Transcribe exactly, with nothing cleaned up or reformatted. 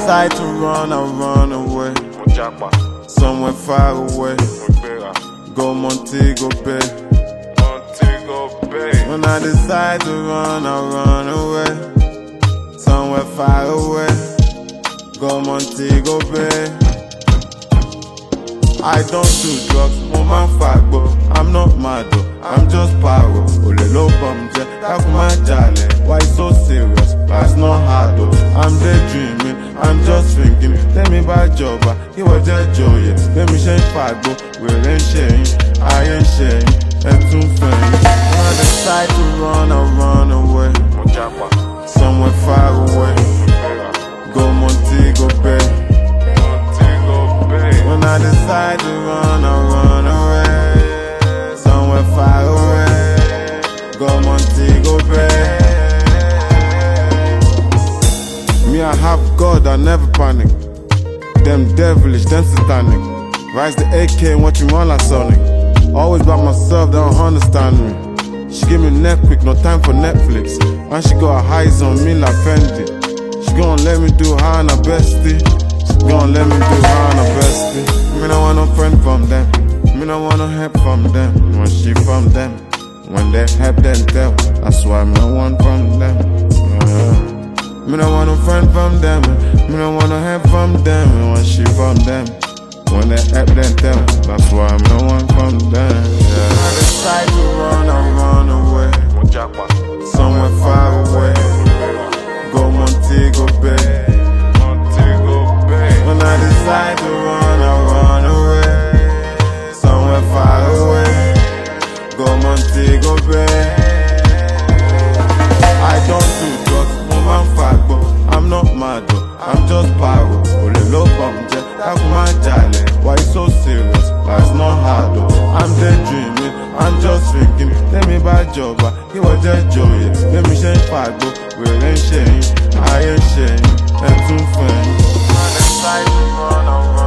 decide to run, I'll run away. Somewhere far away. Go Montego Bay. When I decide to run, I'll run away. Somewhere far away. Go Montego Bay. I don't do drugs, woman fagbo. I'm not mad though, I'm just paro. Ole lo bumje, takuma jale. Why so serious? That's not hard though. I'm daydreaming, I'm just thinking. Let me buy job, he was just joy. Let me change fagbo, we ain't sharing, I ain't sharing. And too funny. When I decide to run, I'll run away. Somewhere far away. Go Montego Bay. When I decide to run, I'll run away. Somewhere far away. Go Montego Bay. Me, I have God, I never panic. Them devilish, them satanic. Rise the A K and watch you run like Sonic. Always by myself, they don't understand me. She give me neck quick, no time for Netflix. And she got her eyes on me like Fendi. She gon' let me do her and her bestie. Gon' let me do her and her bestie. Me no want no friend from them. Me no want no help from them. When she from them, when they help them tell. That's why me no want from them. Yeah. Me no want no friend from them. Me no want no help from them. When she from them, when they help them tell. That's why me no want from them. Yeah. When I decide to run, I'll run away. Somewhere far away. Go Montego Bay. When I decide to run, I'll run away. Somewhere far away. Go Montego Bay. I don't do drugs, woman fagbo. I'm not mad though, I'm just paro. Ole lo bumje, takuma jale. Why so serious? That's not hard though. I'm daydreaming, I'm just thinking. Let me buy job, he was just joy. Let me change fagbo, we ain't sharing, I ain't sharing. And too funny. Decide to run away.